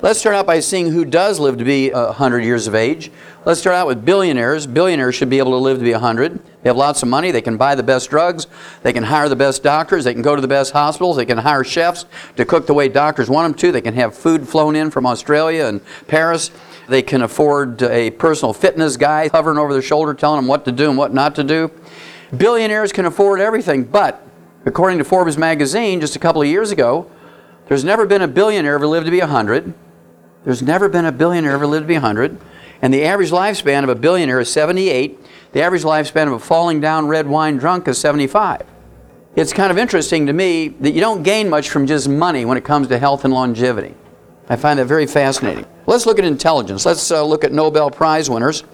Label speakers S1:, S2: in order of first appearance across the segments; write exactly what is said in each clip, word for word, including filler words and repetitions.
S1: Let's start out by seeing who does live to be one hundred years of age. Let's start out with billionaires. Billionaires should be able to live to be one hundred. They have lots of money. They can buy the best drugs. They can hire the best doctors. They can go to the best hospitals. They can hire chefs to cook the way doctors want them to. They can have food flown in from Australia and Paris. They can afford a personal fitness guy hovering over their shoulder telling them what to do and what not to do. Billionaires can afford everything, but according to Forbes magazine just a couple of years ago, there's never been a billionaire ever lived to be one hundred. There's never been a billionaire ever lived to be one hundred. And the average lifespan of a billionaire is seventy-eight. The average lifespan of a falling down red wine drunk is seventy-five. It's kind of interesting to me that you don't gain much from just money when it comes to health and longevity. I find that very fascinating. Let's look at intelligence. Let's uh, look at Nobel Prize winners.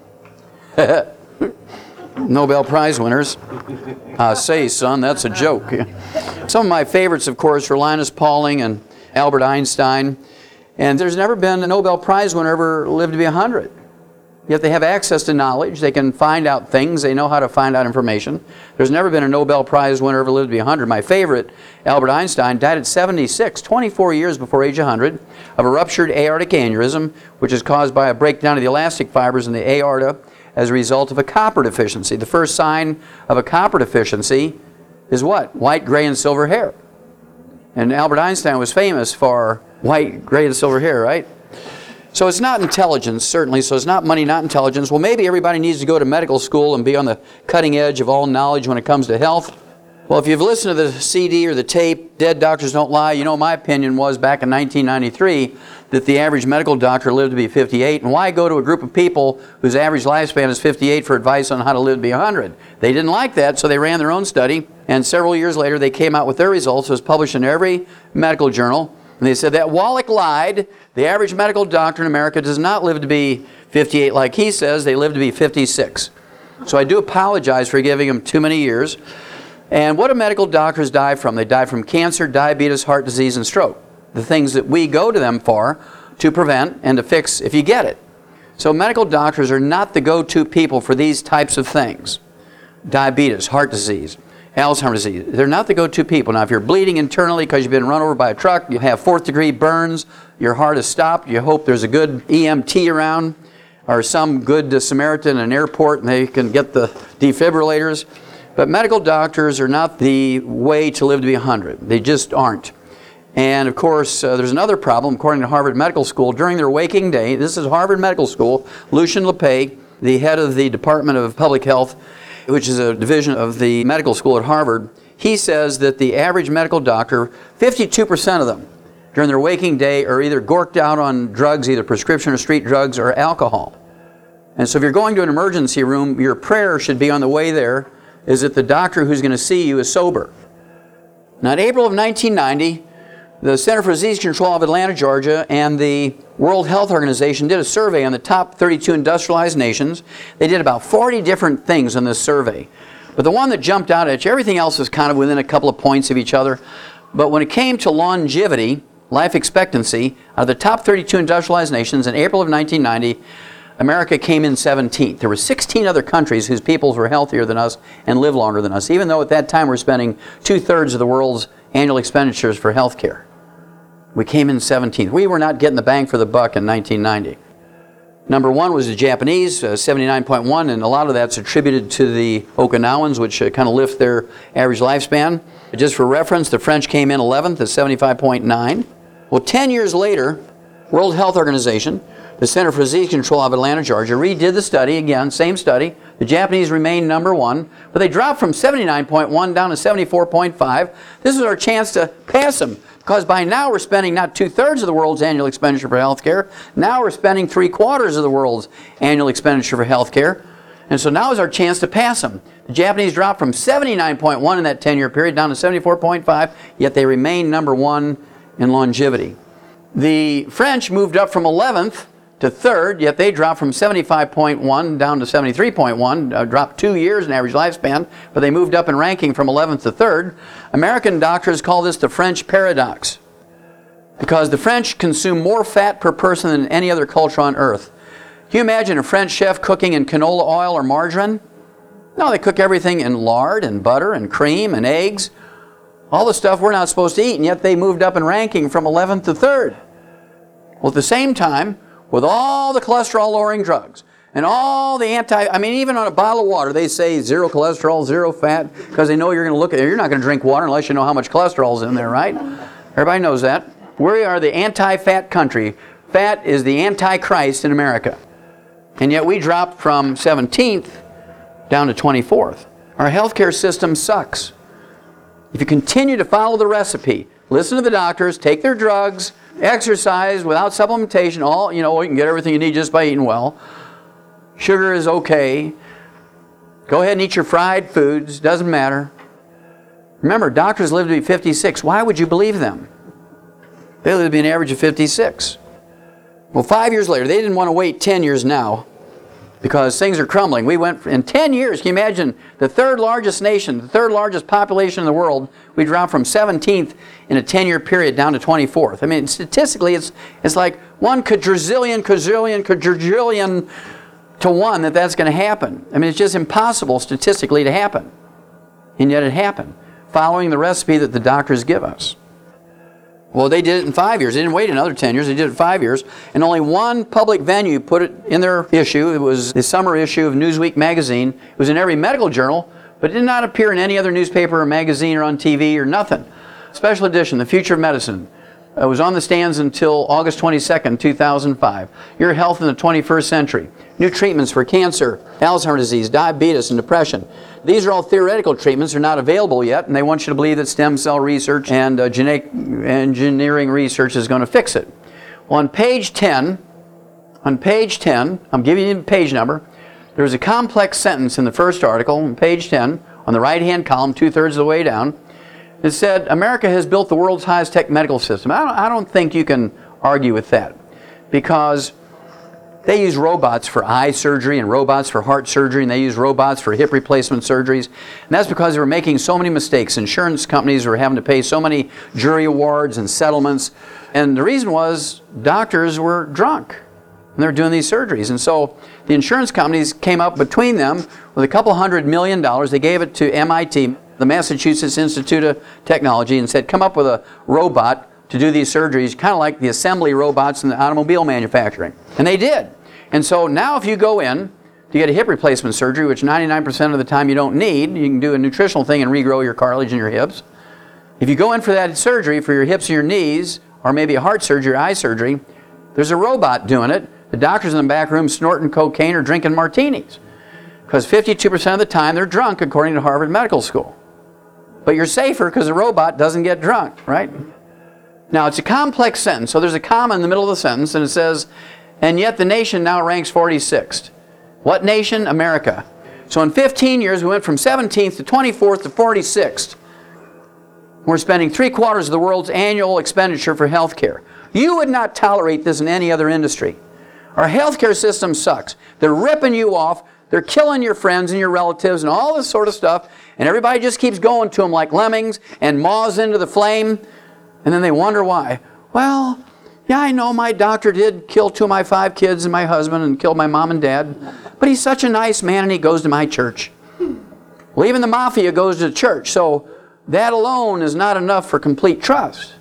S1: Nobel Prize winners. Uh, say, son, that's a joke. Some of my favorites, of course, are Linus Pauling and Albert Einstein. And there's never been a Nobel Prize winner ever lived to be one hundred. Yet they have access to knowledge. They can find out things. They know how to find out information. There's never been a Nobel Prize winner ever lived to be one hundred. My favorite, Albert Einstein, died at seventy-six, twenty-four years before age one hundred, of a ruptured aortic aneurysm, which is caused by a breakdown of the elastic fibers in the aorta as a result of a copper deficiency. The first sign of a copper deficiency is what? White, gray, and silver hair. And Albert Einstein was famous for white, gray, and silver hair, right? So it's not intelligence, certainly. So it's not money, not intelligence. Well, maybe everybody needs to go to medical school and be on the cutting edge of all knowledge when it comes to health. Well, if you've listened to the C D or the tape, Dead Doctors Don't Lie, you know my opinion was back in nineteen ninety-three that the average medical doctor lived to be fifty-eight. And why go to a group of people whose average lifespan is fifty-eight for advice on how to live to be one hundred? They didn't like that, so they ran their own study. And several years later, they came out with their results. It was published in every medical journal. And they said that Wallach lied. The average medical doctor in America does not live to be fifty-eight like he says. They live to be fifty-six. So I do apologize for giving him too many years. And what do medical doctors die from? They die from cancer, diabetes, heart disease, and stroke. The things that we go to them for to prevent and to fix if you get it. So medical doctors are not the go-to people for these types of things. Diabetes, heart disease, Alzheimer's disease. They're not the go-to people. Now, if you're bleeding internally because you've been run over by a truck, you have fourth degree burns, your heart is stopped, you hope there's a good E M T around or some good Samaritan in an airport and they can get the defibrillators. But medical doctors are not the way to live to be one hundred. They just aren't. And of course, uh, there's another problem. According to Harvard Medical School, during their waking day, this is Harvard Medical School, Lucian Lepay, the head of the Department of Public Health, which is a division of the medical school at Harvard, he says that the average medical doctor, fifty-two percent of them, during their waking day are either gorked out on drugs, either prescription or street drugs, or alcohol. And so if you're going to an emergency room, your prayer should be on the way there, is that the doctor who's going to see you is sober. Now, in April of nineteen ninety, the Center for Disease Control of Atlanta, Georgia, and the World Health Organization did a survey on the top thirty-two industrialized nations. They did about forty different things on this survey. But the one that jumped out at you, everything else was kind of within a couple of points of each other. But when it came to longevity, life expectancy, out of the top thirty-two industrialized nations in April of nineteen ninety, America came in seventeenth. There were sixteen other countries whose peoples were healthier than us and lived longer than us, even though at that time we're spending two-thirds of the world's annual expenditures for health care. We came in seventeenth. We were not getting the bang for the buck in nineteen ninety. Number one was the Japanese, uh, seventy-nine point one, and a lot of that's attributed to the Okinawans, which uh, kind of lift their average lifespan. Just for reference, the French came in eleventh at seventy-five point nine. Well, ten years later, World Health Organization, the Center for Disease Control of Atlanta, Georgia, redid the study, again, same study. The Japanese remained number one, but they dropped from seventy-nine point one down to seventy-four point five. This was our chance to pass them, because by now we're spending not two-thirds of the world's annual expenditure for health care. Now we're spending three-quarters of the world's annual expenditure for health care. And so now is our chance to pass them. The Japanese dropped from seventy-nine point one in that ten-year period down to seventy-four point five, yet they remain number one in longevity. The French moved up from eleventh to third, yet they dropped from seventy-five point one down to seventy-three point one, uh, dropped two years in average lifespan, but they moved up in ranking from eleventh to third. American doctors call this the French paradox, because the French consume more fat per person than any other culture on earth. Can you imagine a French chef cooking in canola oil or margarine? No, they cook everything in lard and butter and cream and eggs, all the stuff we're not supposed to eat, and yet they moved up in ranking from eleventh to third. Well, at the same time, with all the cholesterol-lowering drugs and all the anti, I mean, even on a bottle of water, they say zero cholesterol, zero fat, because they know you're going to look at it. You're not going to drink water unless you know how much cholesterol is in there, right? Everybody knows that. We are the anti-fat country. Fat is the anti-Christ in America. And yet we dropped from seventeenth down to twenty-fourth. Our healthcare system sucks. If you continue to follow the recipe, listen to the doctors, take their drugs, exercise without supplementation, all, you know, you can get everything you need just by eating well. Sugar is okay. Go ahead and eat your fried foods, doesn't matter. Remember, doctors live to be fifty-six. Why would you believe them? They live to be an average of fifty-six. Well, five years later, they didn't want to wait ten years now because things are crumbling. We went, in ten years, can you imagine, the third largest nation, the third largest population in the world, we dropped from seventeenth in a ten-year period down to twenty-fourth. I mean, statistically, it's, it's like one quadrillion, quadrillion, quadrillion to one that that's going to happen. I mean, it's just impossible statistically to happen. And yet it happened, following the recipe that the doctors give us. Well, they did it in five years. They didn't wait another ten years. They did it in five years. And only one public venue put it in their issue. It was the summer issue of Newsweek magazine. It was in every medical journal, but it did not appear in any other newspaper or magazine or on T V or nothing. Special edition, The Future of Medicine. It was on the stands until August twenty-second, two thousand five. Your health in the twenty-first century. New treatments for cancer, Alzheimer's disease, diabetes, and depression. These are all theoretical treatments. They're not available yet, and they want you to believe that stem cell research and uh, genetic engineering research is going to fix it. Well, on page ten, on page ten, I'm giving you the page number, there's a complex sentence in the first article on page ten, on the right-hand column, two-thirds of the way down. It said, America has built the world's highest tech medical system. I don't, I don't think you can argue with that, because they use robots for eye surgery and robots for heart surgery, and they use robots for hip replacement surgeries. And that's because they were making so many mistakes. Insurance companies were having to pay so many jury awards and settlements. And the reason was doctors were drunk and they were doing these surgeries. And so the insurance companies came up between them with a couple hundred million dollars. They gave it to M I T, the Massachusetts Institute of Technology, and said, come up with a robot to do these surgeries, kind of like the assembly robots in the automobile manufacturing. And they did. And so now if you go in to get a hip replacement surgery, which ninety-nine percent of the time you don't need, you can do a nutritional thing and regrow your cartilage in your hips. If you go in for that surgery for your hips and your knees, or maybe a heart surgery or eye surgery, there's a robot doing it. The doctors in the back room snorting cocaine or drinking martinis. Because fifty-two percent of the time they're drunk, according to Harvard Medical School. But you're safer because the robot doesn't get drunk, right? Now, it's a complex sentence, so there's a comma in the middle of the sentence, and it says, and yet the nation now ranks forty-sixth. What nation? America. So in fifteen years, we went from seventeenth to twenty-fourth to forty-sixth. We're spending three quarters of the world's annual expenditure for health care. You would not tolerate this in any other industry. Our healthcare system sucks. They're ripping you off. They're killing your friends and your relatives and all this sort of stuff. And everybody just keeps going to them like lemmings and moths into the flame. And then they wonder why. Well, yeah, I know my doctor did kill two of my five kids and my husband and killed my mom and dad. But he's such a nice man and he goes to my church. Well, even the mafia goes to church. So that alone is not enough for complete trust.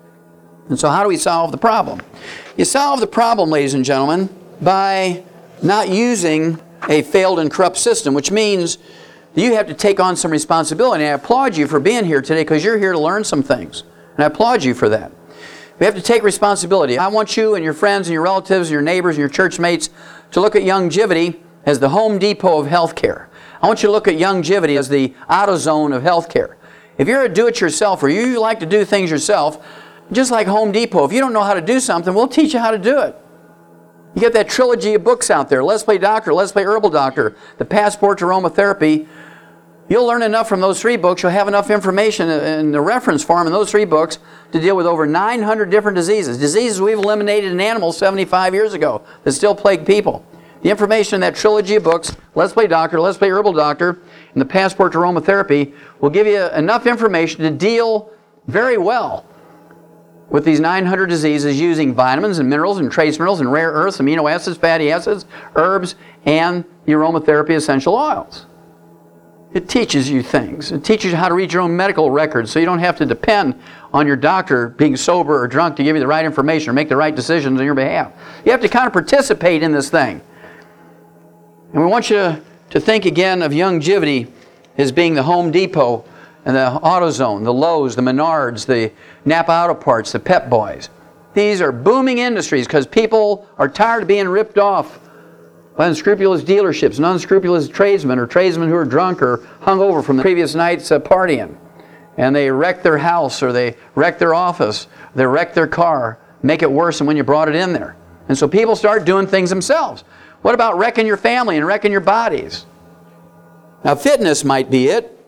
S1: And so how do we solve the problem? You solve the problem, ladies and gentlemen, by not using a failed and corrupt system, which means you have to take on some responsibility. And I applaud you for being here today because you're here to learn some things. And I applaud you for that. We have to take responsibility. I want you and your friends and your relatives and your neighbors and your church mates to look at Youngevity as the Home Depot of healthcare. I want you to look at Youngevity as the AutoZone of healthcare. If you're a do-it-yourself or you like to do things yourself, just like Home Depot, if you don't know how to do something, we'll teach you how to do it. You get that trilogy of books out there, Let's Play Doctor, Let's Play Herbal Doctor, The Passport to Aromatherapy. You'll learn enough from those three books. You'll have enough information in the reference form in those three books to deal with over nine hundred different diseases. Diseases we've eliminated in animals seventy-five years ago that still plague people. The information in that trilogy of books, Let's Play Doctor, Let's Play Herbal Doctor, and The Passport to Aromatherapy, will give you enough information to deal very well with these nine hundred diseases using vitamins and minerals and trace minerals and rare earths, amino acids, fatty acids, herbs, and the aromatherapy essential oils. It teaches you things. It teaches you how to read your own medical records so you don't have to depend on your doctor being sober or drunk to give you the right information or make the right decisions on your behalf. You have to kind of participate in this thing. And we want you to, to think again of Youngevity as being the Home Depot and the AutoZone, the Lowe's, the Menards, the Napa Auto Parts, the Pep Boys. These are booming industries because people are tired of being ripped off by unscrupulous dealerships and unscrupulous tradesmen or tradesmen who are drunk or hungover from the previous night's uh, partying. And they wreck their house or they wreck their office, they wreck their car, make it worse than when you brought it in there. And so people start doing things themselves. What about wrecking your family and wrecking your bodies? Now fitness might be it.